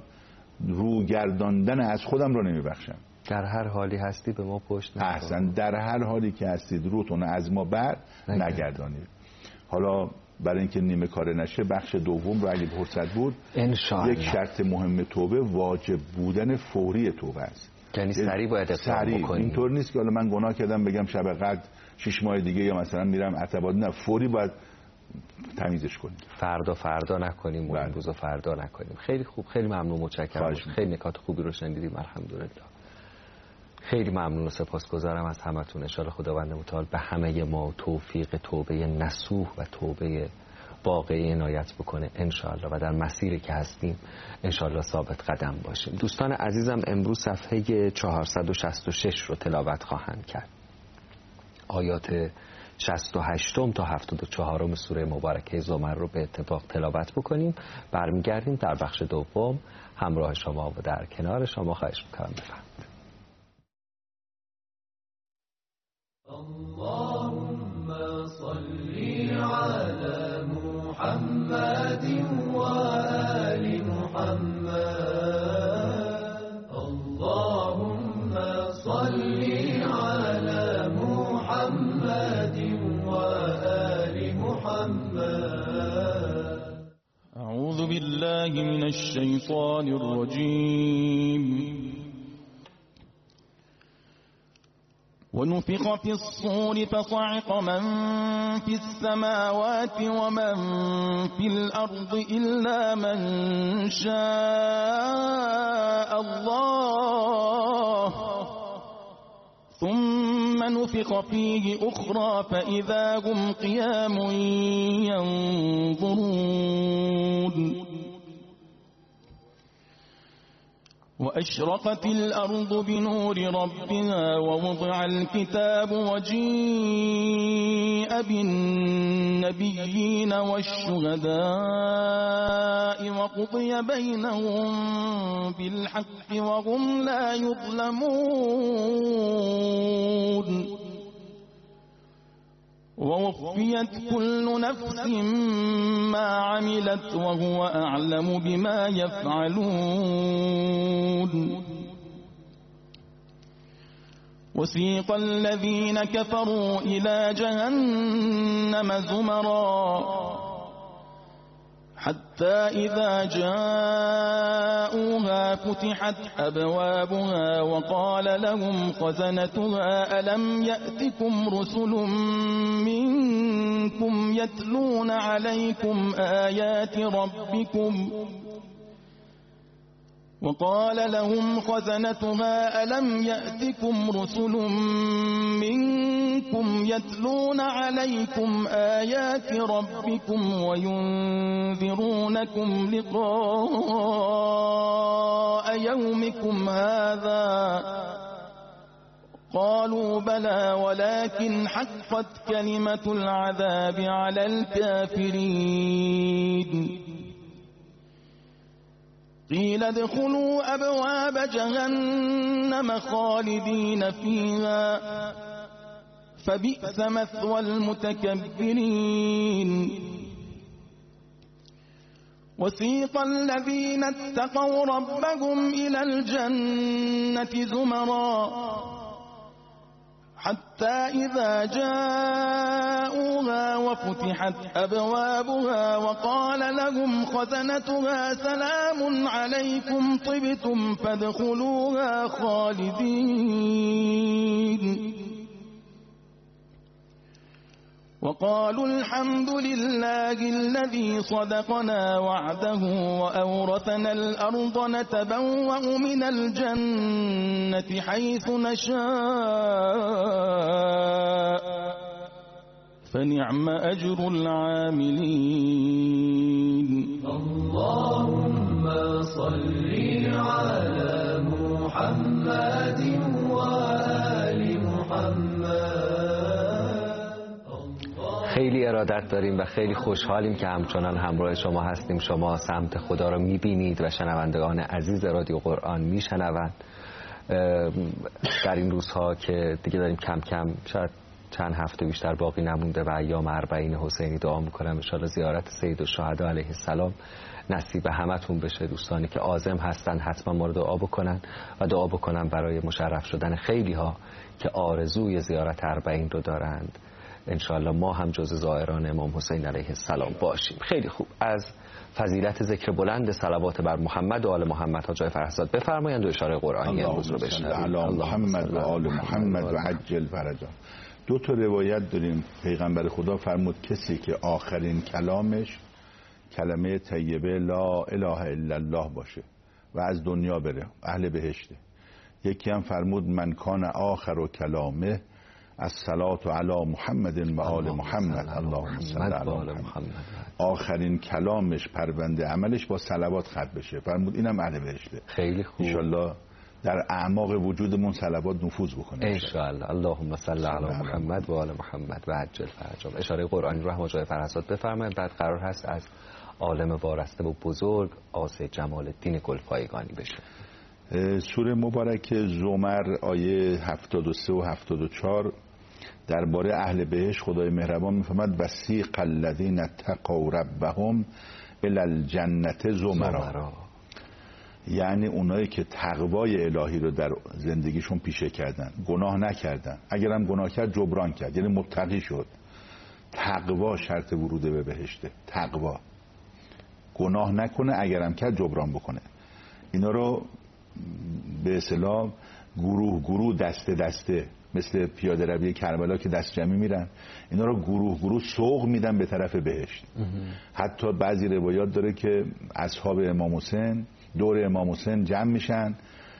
روگرداندن از خودم رو نمیبخشم. در هر حالی هستی به ما پشت نکن. احسن، در هر حالی که هستید روتون از ما بر نگردانید. حالا برای اینکه نیمه کاره نشه، بخش دوم رو اگه فرصت بود انشاءالله. یک شرط مهم توبه واجب بودن فوری توبه است. یعنی سریع باید اقدام بکنیم. اینطور نیست که حالا من گناه کردم بگم شب قدر 6 ماه دیگه یا مثلا میرم عتبات، نه، فوری باید تمیزش کنیم. فردا نکنیم و این روزا فردا نکنیم. خیلی خوب، خیلی ممنون، متشکرم. خیلی نکات خوبی رو شنیدیم، الحمدلله. خیلی ممنون و سپاسگزارم از همتون. ان شاءالله خداوند متعال به همه ما توفیق توبه نصوح و توبه واقعی عنایت بکنه ان شاءالله، و در مسیری که هستیم ان شاءالله ثابت قدم باشیم. دوستان عزیزم، امروز صفحه 466 رو تلاوت خواهند کرد. آیات 68 تا 74 سوره مبارکه زمر رو به اتفاق تلاوت بکنیم. برمیگردیم در بخش دوم همراه شما و در کنار شما. خواهش می‌کنم بفرمایید. اللهم صل على محمد وآل محمد. اللهم صل على محمد وآل محمد. أعوذ بالله من الشيطان الرجيم. ونفخ في الصور فصعق من في السماوات ومن في الأرض إلا من شاء الله ثم نفخ فيه أخرى فإذا هم قيام ينظرون. وأشرقت الأرض بنور ربها ووضع الكتاب وجيء بالنبيين والشهداء وقضي بينهم بالحق وهم لا يظلمون. ووفيت كل نفس ما عملت وهو أعلم بما يفعلون. وسيق الذين كفروا إلى جهنم زمرا حتى إذا جاءوها فتحت أبوابها وقال لهم خزنتها ألم يأتكم رسل منكم يتلون عليكم آيات ربكم وقال لهم خزنتها ألم يأتكم رسل منكم يتلون عليكم آيات ربكم وينذرونكم لقاء يومكم هذا قالوا بلى ولكن حقت كلمة العذاب على الكافرين قيل ادخلوا أبواب جهنم خالدين فيها فبئس مثوى المتكبرين وسيق الذين اتقوا ربهم إلى الجنة زمرا حتى إذا جاءوها وفتحت أبوابها وقال لهم خزنتها سلام عليكم طبتم فادخلوها خالدين وقالوا الحمد لله الذي صدقنا وعده وأورثنا الأرض نتبوأ من الجنة حيث نشاء فنعم أجر العاملين اللهم صل على محمد وآل محمد. خیلی ارادت داریم و خیلی خوشحالیم که همچنان همراه شما هستیم. شما سمت خدا رو میبینید و شنوندگان عزیز رادیو قرآن میشنوند. در این روزها که دیگه داریم کم کم شاید چند هفته بیشتر باقی نمونده و ایام اربعین حسینی دعا میکنم ان شاءالله زیارت سید الشهدا علیه السلام نصیب همتون بشه. دوستانی که عازم هستن حتما ما رو دعا بکنن و دعا بکنن برای مشرف شدن خیلی ها که آرزوی زیارت اربعین رو دارند. انشاءالله ما هم جز زائران امام حسین علیه السلام باشیم. خیلی خوب. از فضیلت ذکر بلند صلوات بر محمد و آل محمد حاج فرهزاد بفرمایند و اشاره قرآنی امروز رو بشنویم. علی محمد و آل محمد و عجل فرجا. دو تا روایت داریم. پیغمبر خدا فرمود کسی که آخرین کلامش کلمه طیبه لا اله الا الله باشه و از دنیا بره اهل بهشته. یکی هم فرمود من کان آخر کلامه الصلاة علی محمد و آل محمد اللهم صل علی محمد. آخرین کلامش پرونده عملش با صلوات ختم بشه. فرمود اینم اهل بهشته. خیلی خوب. ان شاءالله در اعماق وجودمون صلوات نفوذ بکنه ان شاءالله. اللهم صل علی محمد و آل محمد و عجل فرجهم. اشاره قرآنی رو هم حاج فرهزاد بفرمایید. بعد قرار هست از عالم وارسته و بزرگ آصف جمال الدین گلپایگانی بشه. سوره مبارک زمر آیه 73 و 74 درباره اهل بهشت خدای مهربان میفرماد وسیق الذین اتقوا ربهم الی الجنة زمرا. یعنی اونایی که تقوای الهی رو در زندگیشون پیشه کردن، گناه نکردن، اگرم گناه کرد جبران کرد، یعنی متقی شد. تقوا شرط ورود به بهشته. تقوا گناه نکنه، اگرم کرد جبران بکنه. اینا رو به اصطلاح گروه گروه دسته دسته مثل پیاده روی کربلا که دست جمعی میرن، اینا رو گروه گروه سوق میدن به طرف بهشت. حتی بعضی روایات داره که اصحاب امام حسین دور امام حسین جمع میشن،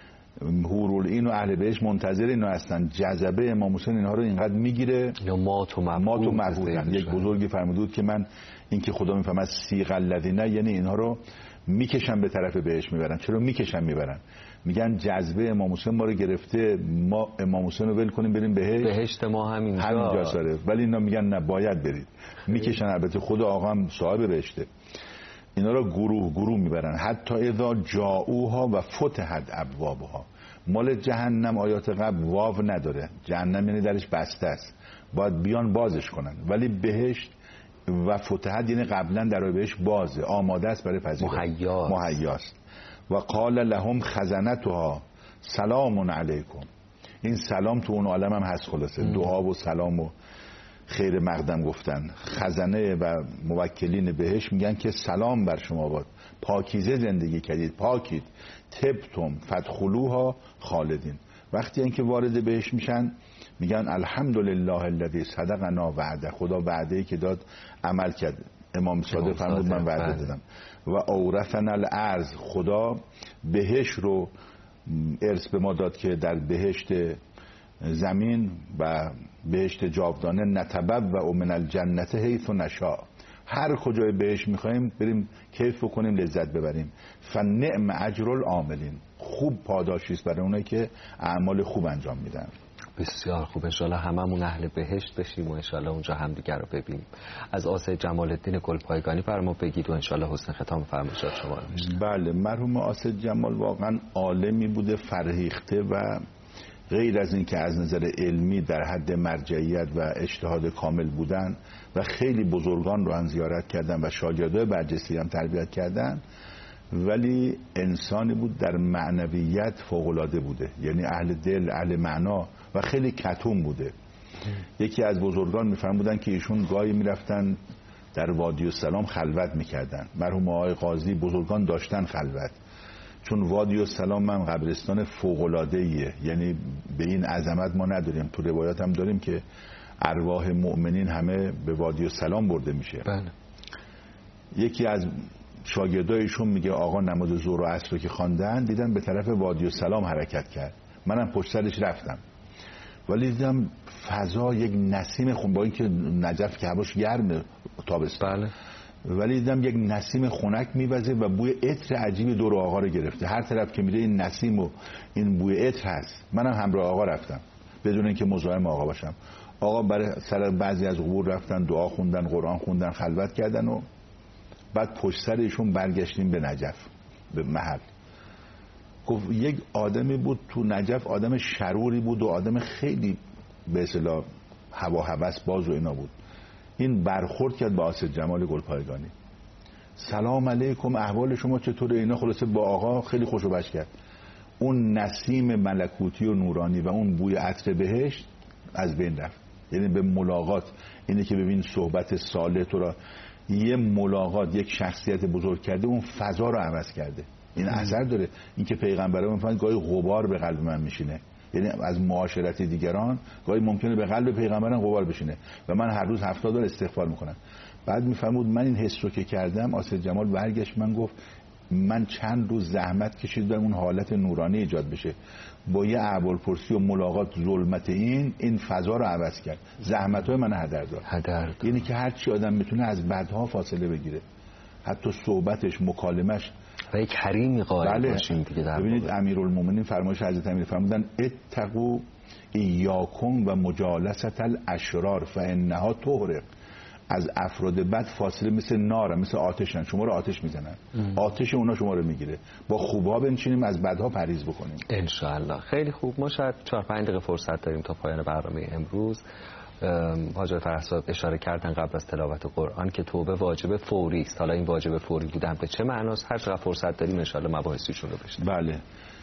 حورالعین و اهل بهشت منتظر اینا هستن. جذبه امام حسین اینها رو اینقدر میگیره یا مات و مبهوتن. یک بزرگی فرمود که من این که خدا میفهمد سیغ الذین، یعنی اینها رو میکشن به طرف بهشت میبرن. چرا میکشن میبرن؟ میگن جذبه امام حسین ما رو گرفته، ما امام حسین رو ول کنیم بریم بهشت ما همینجا داره. ولی اینا میگن نه باید برید. میکشن. البته خود آقا هم صاحب بهشته. اینا رو گروه گروه میبرن. حتی اذا جاؤوها و فتحت ابوابها. مال جهنم آیات قبل واو نداره. جهنم یعنی درش بسته است، باید بیان بازش کنن. ولی بهشت و فتحت یعنی قبلا در بهشت بازه، آماده است برای پذیرش، مهیاست. و قال لهم خزنتها سلام علیکم. این سلام تو اون عالم هم هست. خلاصه دعا و سلام و خیر مقدم گفتن. خزنه و موکلین بهش میگن که سلام بر شما باد، پاکیزه زندگی کردید، پاکید. تبتم فدخلوها خالدین. وقتی اینکه وارد بهش میشن میگن الحمدلله الذی صدقنا وعده. خدا وعده‌ای که داد عمل کرد. امام صادق فرمود من وعده دادم. و اورثنا الارض. خدا بهشت رو ارث به ما داد که در بهشت زمین و بهشت جاودانه نتبوأ من الجنة حیث نشاء. هر کجای بهشت میخوایم بریم کیف بکنیم، لذت ببریم. فنعم اجر العاملین. خوب پاداشی است برای اونایی که اعمال خوب انجام میدن. بسیار خوب. انشالله هممون اهل بهشت بشیم و انشالله اونجا هم دیگر رو ببینیم. از آسد جمال الدین گلپایگانی فرما بگید و انشالله حسن ختام فرمایشات شما رو بشنویم. بله، مرحوم آسد جمال واقعا عالمی بوده، فرهیخته و غیر از این که از نظر علمی در حد مرجعیت و اجتهاد کامل بودن و خیلی بزرگان رو هم زیارت کردن و شاگردای برجسته هم تربیت کردن، ولی انسانی بود در معنویت فوق‌العاده بوده، یعنی اهل دل، اهل معنا و خیلی کتوم بوده. یکی از بزرگان میفرمودن که ایشون گاهی میرفتن در وادی السلام خلوت میکردن. مرحوم آقای قاضی بزرگان داشتن خلوت، چون وادی السلام هم قبرستان فوق‌العاده‌ایه، یعنی به این عظمت ما نداریم. تو روایات هم داریم که ارواح مؤمنین همه به وادی السلام برده میشه. بله. یکی از شاگردایشون میگه آقا نماز ظهر و عصر رو که خواندن دیدم به طرف وادی السلام حرکت کرد، منم پشت سرش رفتم، ولی دیدم فضا یک نسیم خون، با اینکه نجف که هواش گرمه تابستان، بله، ولی دیدم یک نسیم خنک میوزه و بوی عطر عجیبی دور آقا رو گرفته. هر طرف که میره این نسیم و این بوی عطر هست. منم همراه آقا رفتم بدون اینکه مزاحم آقا باشم. آقا برای سر بعضی از قبور رفتن، دعا خوندن، قرآن خوندن، خلوت کردن و بعد پشت سر ایشون برگشتیم به نجف، به محل. گفت یک آدمی بود تو نجف، آدم شروری بود و آدم خیلی به اصطلاح هوا هوس باز و اینا بود. این برخورد کرد با آسد جمال گلپایگانی، سلام علیکم، احوال شما چطوره؟ اینا خلاصه با آقا خیلی خوش و بش کرد. اون نسیم ملکوتی و نورانی و اون بوی عطر بهشت از بین رفت. یعنی به ملاقات، اینه که ببین صحبت صالح تو را، یه ملاقات یک شخصیت بزرگ کرده، اون فضا رو عوض کرده. این اثر داره. این که پیغمبران میفهمن گاهی غبار به قلب من میشینه، یعنی از معاشرت دیگران گاهی ممکنه به قلب پیغمبران غبار بشینه و من هر روز 70 بار استغفار میکنم. بعد میفهمود من این حس رو که کردم. آسد جمال برگشت من گفت من چند روز زحمت کشیدم اون حالت نورانی ایجاد بشه، با یه احوالپرسی و ملاقات ظلمت این فضا رو عوض کرد. زحمت‌های من هدر داد. یعنی که هر چی آدم میتونه از بدها فاصله بگیره، حتی صحبتش، مکالمش و یک حریمی قائل باشیم دیگه. ببینید امیرالمومنین فرمایش حضرت امیر فرمودن اتقوا ایاکم و مجالست الاشرار فانها تحرق. از افراد بد فاصله مثل نار، مثل آتشن، شما رو آتش میزنن. آتش اونا شما رو میگیره. با خوبا بنشینیم، از بدها پرهیز بکنیم ان شاء الله. خیلی خوب. ما شاید 4-5 دقیقه فرصت داریم تا پایان برنامه امروز. حاج فرهاد اشاره کردن قبل از تلاوت قرآن که توبه واجب فوری است. حالا این واجب فوری بودن به چه معناست؟ هر چقدر فرصت داریم ان شاء الله مباحثشون رو بشنویم. بله.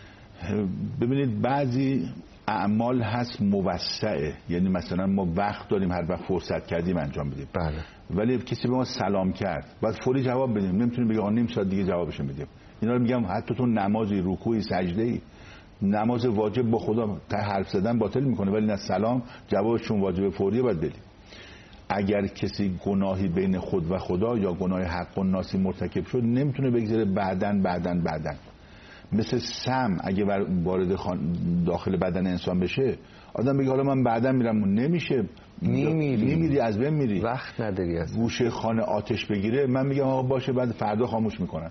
ببینید بعضی اعمال هست موسعه، یعنی مثلا ما وقت داریم هر وقت فرصت کردیم انجام بدیم. بله. ولی کسی به ما سلام کرد بعد فوری جواب بدیم، نمیتونیم بگیم نیم ساعت دیگه جوابش بدیم. اینا رو میگم حتی تو نمازی، رکوعی، سجده‌ای، نماز واجب با خدا حرف زدن باطل میکنه، ولی نه سلام جوابشون واجب فوریه باید بدیم. اگر کسی گناهی بین خود و خدا یا گناه حق الناسی مرتکب شد نمیتونه بگذاره بعدن. مثل سم اگه وارد داخل بدن انسان بشه، آدم بگه حالا من بعداً میرم، نمیشه. میمیری، از بین میری، وقت نداری. از گوشه خانه آتش بگیره، من میگم آقا باشه بعد فردا خاموش میکنم.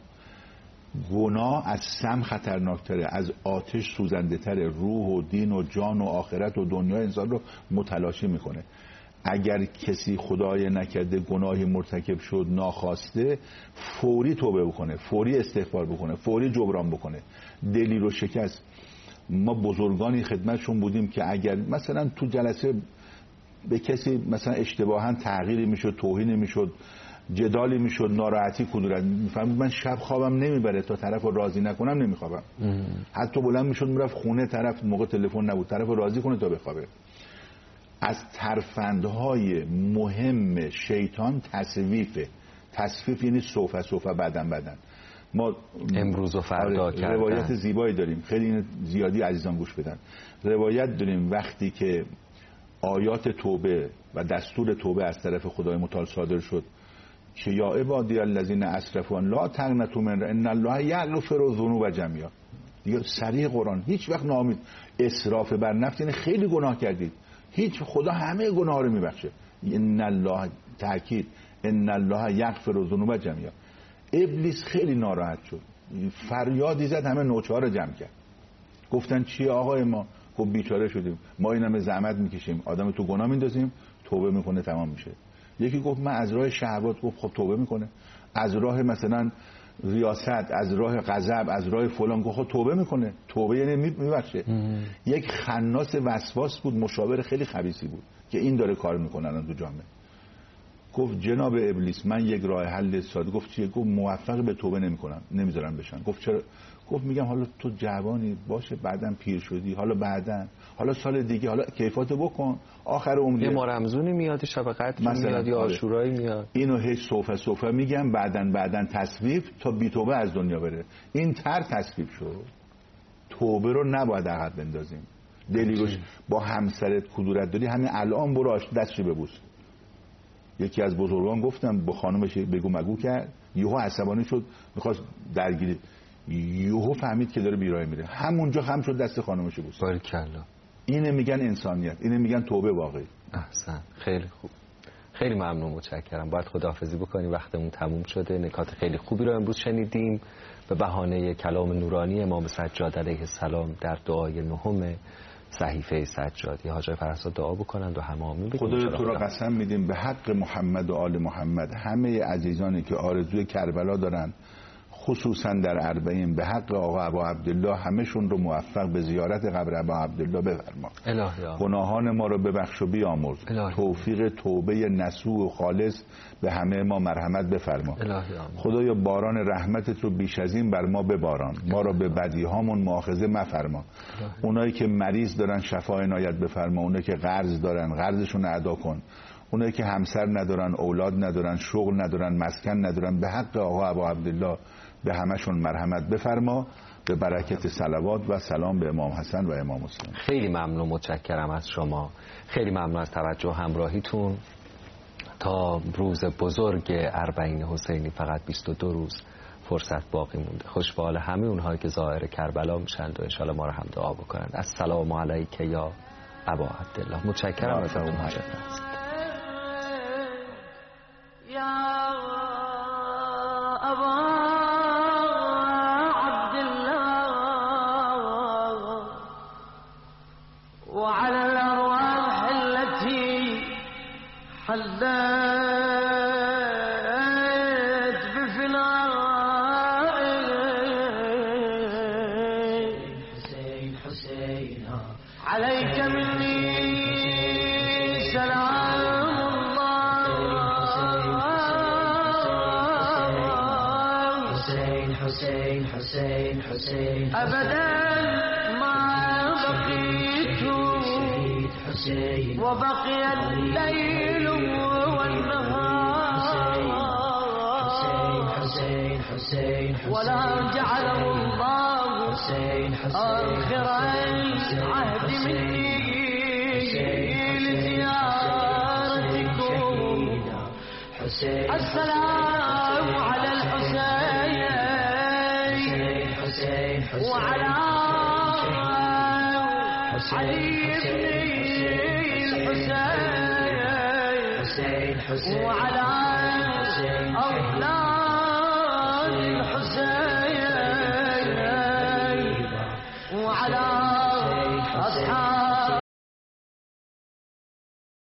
گناه از سم خطرناکتره، از آتش سوزنده تره، روح و دین و جان و آخرت و دنیا انسان رو متلاشی میکنه. اگر کسی خدای نکرده گناهی مرتکب شد ناخواسته، فوری توبه بکنه، فوری استغفار بکنه، فوری جبران بکنه. دلی رو شکست. ما بزرگانی خدمتشون بودیم که اگر مثلا تو جلسه به کسی مثلا اشتباها تغییری میشد، توهینی میشد، جدالی میشد، ناراحتی کدورت، میفهمید من شب خوابم نمیبره تا طرف رو راضی نکنم نمیخوابم. حتی بلند میشد میرفت خونه طرف، موقع تلفن نبود، طرف رو راضی کنه تا بخوابه. از ترفندهای مهم شیطان تصویف یعنی سوفه بدن. ما امروز و فردا کردن. روایت زیبایی داریم، خیلی این زیادی عزیزان گوش بدن. روایت داریم وقتی که آیات توبه و دستور توبه از طرف خدای متعال صادر شد که یا عبادی الذین اسرفوا لا تقنطوا من ان الله یغفر الذنوب جمیعا، دیگه سریع قرآن هیچ وقت ناامید. اسراف بر نفس یعنی خیلی گناه کردید، هیچ، خدا همه گناه رو میبخشه. ان الله، تاکید، ان الله یغفر الذنوب جمیعا. ابلیس خیلی ناراحت شد، فریادی زد، همه نوچه‌ها رو جمع کرد. گفتن چیه آقای ما؟ گفت بیچاره شدیم، ما اینم زحمت میکشیم، آدم تو گناه میندازیم، توبه میکنه تمام میشه. یکی گفت من از راه شهوات، گفت خب توبه میکنه. از راه مثلا ریاست، از راه غضب، از راه فلان، گفت خب توبه میکنه. توبه یعنی میبخشه. یک خناس وسواس بود، مشاور خیلی خبیثی بود که این داره کار میکنه الان تو جامعه. گفت جناب ابلیس من یک راه حل ساده. گفت چیه؟ گفت موفق به توبه نمیکنم، نمیذارم بشن. گفت چرا؟ گفت میگم حالا تو جوانی باشه، بعدن پیر شدی، حالا بعدن، حالا سال دیگه، حالا کیفاتو بکن، آخر عمر یه ما رمضونی میاد، شب قدر میاد، یا عاشورایی میاد. اینو هیچ صوفه میگم، بعدن تصویف تا بی توبه از دنیا بره. این تر تصویف شد. توبه رو نباید عقب بندازیم. دلی روش با همسرت کدورت داری، همین الان برو دستش ببوس. یکی از بزرگان گفتم با خانمش بگو مگو کرد، یهو عصبانی شد میخواست درگیری، یهو فهمید که داره بیراه میره، همونجا خم شد دست خانمش بوس. باریکلا. اینه میگن انسانیت، اینه میگن توبه واقعی. احسن، خیلی خوب، خیلی ممنون، متشکرم. باید خداحافظی بکنیم، وقتمون تموم شده. نکات خیلی خوبی رو امروز شنیدیم به بهانه کلام نورانی امام سجاد علیه السلام در دعای نهم صحیفه سجادی. حاج فرزاد دعا بکنند و همه آمین بگیم. خدای تو را قسم میدیم به حق محمد و آل محمد، همه عزیزانی که آرزوی کربلا دارن، خصوصا در اربعین، به حق آقا ابا عبدالله همه‌شون رو موفق به زیارت قبر ابا عبدالله بفرما. گناهان ما رو ببخش و بیامرز. توفیق توبه نصوح و خالص به همه ما مرحمت بفرما. خدایا باران رحمتت رو بیش از این بر ما بباران، ما رو به بدیهامون مؤاخذه مفرما. اونایی که مریض دارن شفا عنایت بفرما، اونایی که قرض دارن قرضشون ادا کن، اونایی که همسر ندارن، اولاد ندارن، شغل ندارن، مسکن ندارن، به حق آقا ابا عبدالله به همشون مرحمت بفرما، به برکت صلوات و سلام به امام حسن و امام حسین. خیلی ممنون، متشکرم از شما، خیلی ممنون از توجه و همراهیتون. تا روز بزرگ اربعین حسینی فقط 22 روز فرصت باقی مونده. خوش به حال همه اونهایی که ظاهر کربلا میشند و انشالله ما رو هم دعا بکنند. السلام علیک یا ابا عبدالله. متشکرم ازتون. وعلى الأرواح التي حلت بفناء حسين حسين عليك مني سلام الله حسين حسين حسين حسين أبدا وبقي الليل والنهار حسين حسين ولا جعله الله آخر العهد مني لزيارتكم. السلام على الحسين وعلى علي وعلى أولاد